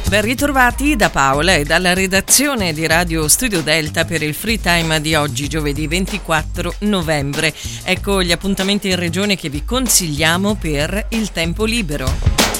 Ben ritrovati da Paola e dalla redazione di Radio Studio Delta per il Free Time di oggi, giovedì 24 novembre. Ecco gli appuntamenti in regione che vi consigliamo per il tempo libero.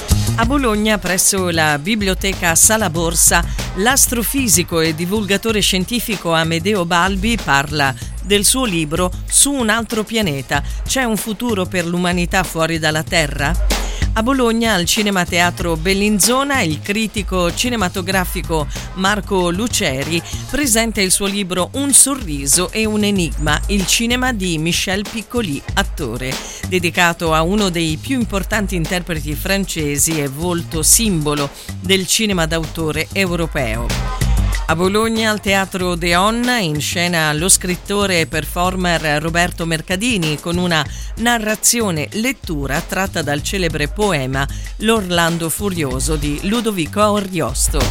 A Bologna, presso la Biblioteca Sala Borsa, l'astrofisico e divulgatore scientifico Amedeo Balbi parla del suo libro Su un altro pianeta. C'è un futuro per l'umanità fuori dalla Terra? A Bologna, al Cinema Teatro Bellinzona, il critico cinematografico Marco Luceri presenta il suo libro Un sorriso e un enigma, il cinema di Michel Piccoli, attore, dedicato a uno dei più importanti interpreti francesi e volto simbolo del cinema d'autore europeo. A Bologna, al Teatro Deon, in scena lo scrittore e performer Roberto Mercadini con una narrazione lettura tratta dal celebre poema L'Orlando Furioso di Ludovico Ariosto.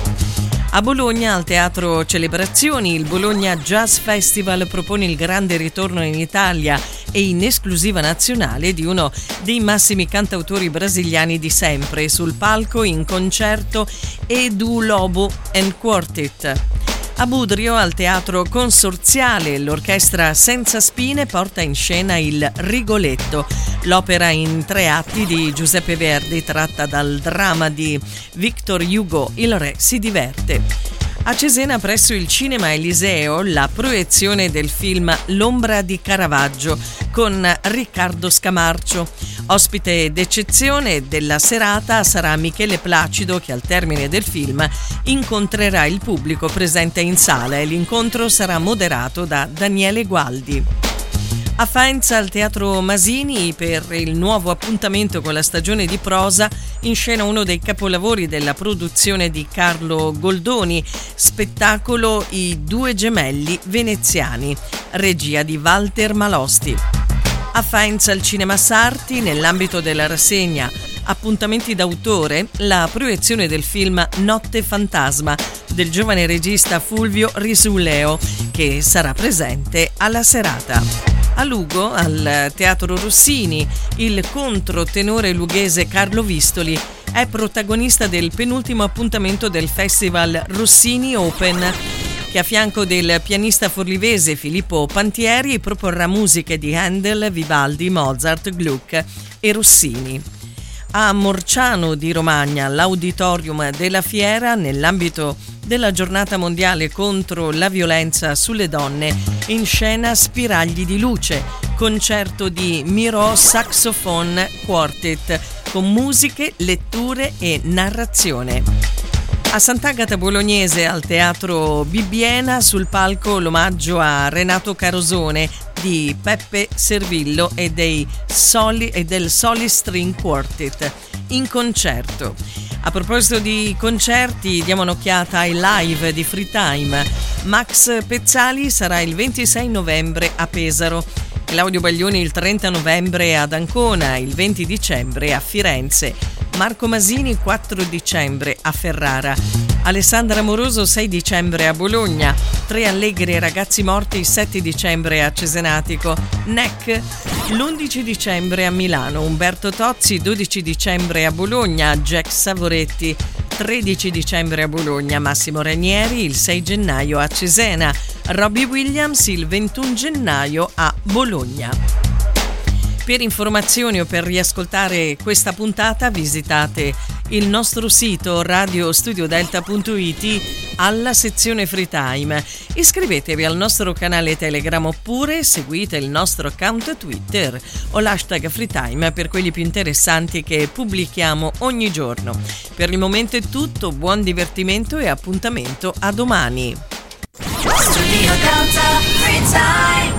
A Bologna, al Teatro Celebrazioni, il Bologna Jazz Festival propone il grande ritorno in Italia e in esclusiva nazionale di uno dei massimi cantautori brasiliani di sempre, sul palco in concerto Edu Lobo and Quartet. A Budrio, al Teatro Consorziale, l'orchestra Senza Spine porta in scena il Rigoletto, l'opera in 3 atti di Giuseppe Verdi tratta dal dramma di Victor Hugo, Il Re si diverte. A Cesena, presso il Cinema Eliseo, la proiezione del film L'ombra di Caravaggio con Riccardo Scamarcio. Ospite d'eccezione della serata sarà Michele Placido, che al termine del film incontrerà il pubblico presente in sala e l'incontro sarà moderato da Daniele Gualdi. A Faenza, al Teatro Masini, per il nuovo appuntamento con la stagione di prosa, in scena uno dei capolavori della produzione di Carlo Goldoni, spettacolo I due gemelli veneziani, regia di Walter Malosti. A Faenza, al Cinema Sarti, nell'ambito della rassegna Appuntamenti d'autore, la proiezione del film Notte Fantasma del giovane regista Fulvio Risuleo, che sarà presente alla serata. A Lugo, al Teatro Rossini, il controtenore lughese Carlo Vistoli è protagonista del penultimo appuntamento del Festival Rossini Open, che a fianco del pianista forlivese Filippo Pantieri proporrà musiche di Handel, Vivaldi, Mozart, Gluck e Rossini. A Morciano di Romagna, l'Auditorium della Fiera, nell'ambito della giornata mondiale contro la violenza sulle donne, in scena Spiragli di luce, concerto di Miro Saxophone Quartet con musiche, letture e narrazione. A Sant'Agata Bolognese, al Teatro Bibbiena, sul palco l'omaggio a Renato Carosone di Peppe Servillo e del Soli String Quartet in concerto. A proposito di concerti, diamo un'occhiata ai live di Free Time. Max Pezzali sarà il 26 novembre a Pesaro, Claudio Baglioni il 30 novembre ad Ancona, il 20 dicembre a Firenze, Marco Masini 4 dicembre a Ferrara, Alessandra Moroso 6 dicembre a Bologna, Tre Allegri e Ragazzi Morti 7 dicembre a Cesenatico, NEC l'11 dicembre a Milano, Umberto Tozzi 12 dicembre a Bologna, Jack Savoretti 13 dicembre a Bologna, Massimo Ranieri il 6 gennaio a Cesena, Robbie Williams il 21 gennaio a Bologna. Per informazioni o per riascoltare questa puntata visitate il nostro sito radiostudiodelta.it alla sezione Free Time. Iscrivetevi al nostro canale Telegram oppure seguite il nostro account Twitter o l'hashtag Free Time per quelli più interessanti che pubblichiamo ogni giorno. Per il momento è tutto, buon divertimento e appuntamento a domani. Studio Delta Free Time.